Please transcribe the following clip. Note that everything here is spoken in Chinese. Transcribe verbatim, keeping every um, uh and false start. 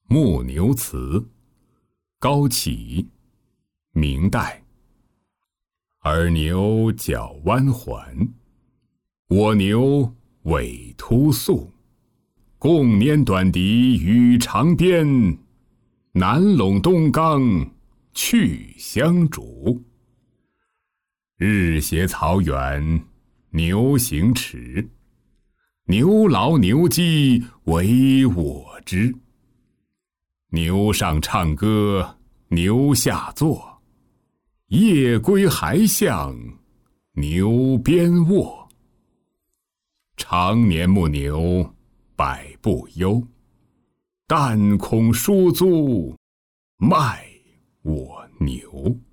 牧牛词，高启，明代。耳牛角弯环，我牛尾突素。共拈短笛与长鞭，南陇东冈去相逐。日斜草远，牛行迟。牛劳牛饥为我知。牛上唱歌，牛下坐。夜归还向牛边卧。常年牧牛百步忧，但恐书租卖我牛。